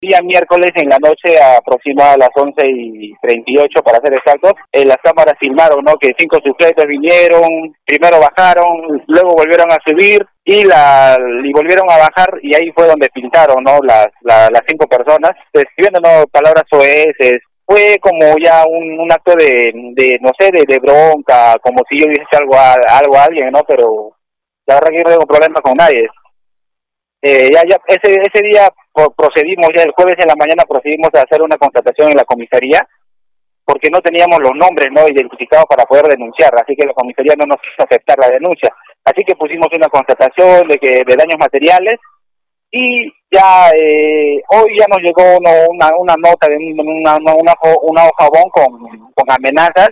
Día miércoles en la noche, aproximadamente a las 11:38 para ser exactos, las cámaras filmaron, ¿no?, que 5 sujetos vinieron, primero bajaron, luego volvieron a subir y volvieron a bajar, y ahí fue donde pintaron, ¿no?, las 5 personas, escribiendo, ¿no?, palabras soeces. Fue como ya un acto de no sé, de bronca, como si yo hubiese algo a alguien, ¿no? Pero la verdad que yo no tengo problema con nadie. Ese día procedimos, ya el jueves en la mañana procedimos a hacer una constatación en la comisaría, porque no teníamos los nombres, ¿no?, identificados para poder denunciar, así que la comisaría no nos quiso aceptar la denuncia. Así que pusimos una constatación de daños materiales, y ya hoy ya nos llegó una nota de una hojabón con amenazas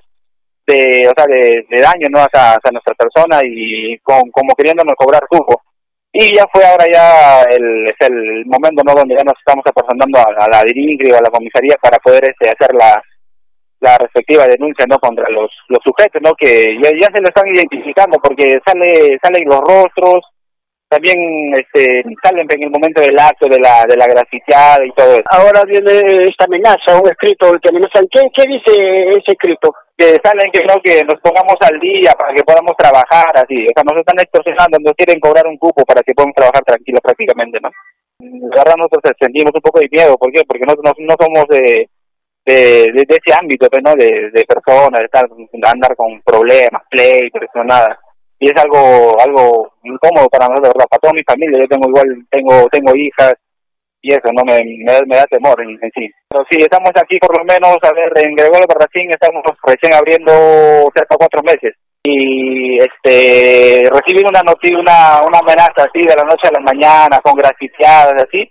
de daño, ¿no?, hacia nuestra persona, y como queriéndonos cobrar cupo. Y ya fue ahora es el momento, ¿no?, donde ya nos estamos apersonando a la DIRINCRI o a la comisaría para poder hacer la respectiva denuncia, ¿no?, contra los sujetos, ¿no?, que ya se lo están identificando, porque salen los rostros, también salen en el momento del acto de la grafiteada y todo eso. Ahora viene esta amenaza, un escrito que amenazan. ¿Qué dice ese escrito? Que salen que nos pongamos al día para que podamos trabajar así. O sea, nos están extorsionando, nos quieren cobrar un cupo para que podamos trabajar tranquilos prácticamente, ¿no? La verdad nosotros sentimos un poco de miedo. ¿Por qué? Porque nosotros no somos de ese ámbito, ¿no?, de personas, de andar con problemas, pleitos, nada. Y es algo incómodo para nosotros, ¿verdad? Para toda mi familia. Yo tengo hijas, y eso no me da temor en sí. Pero sí, estamos aquí por lo menos, a ver, en Gregorio Barracín estamos recién abriendo cerca de 4 meses. Y recibir una amenaza así de la noche a la mañana, con grafiteadas así,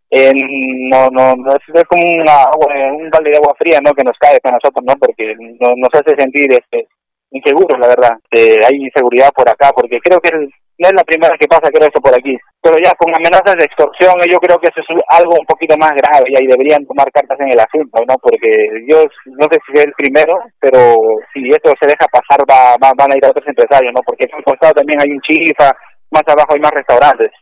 no es como un balde de agua fría, ¿no?, que nos cae para nosotros, ¿no?, porque nos hace sentir inseguros, la verdad. Hay inseguridad por acá, porque creo que no es la primera que pasa, creo, eso por aquí. Pero ya con amenazas de extorsión, yo creo que eso es algo un poquito más grave, y deberían tomar cartas en el asunto, ¿no?, porque yo no sé si es el primero, pero si esto se deja pasar van a ir a otros empresarios, ¿no?, porque en el costado también hay un Chifa, más abajo hay más restaurantes.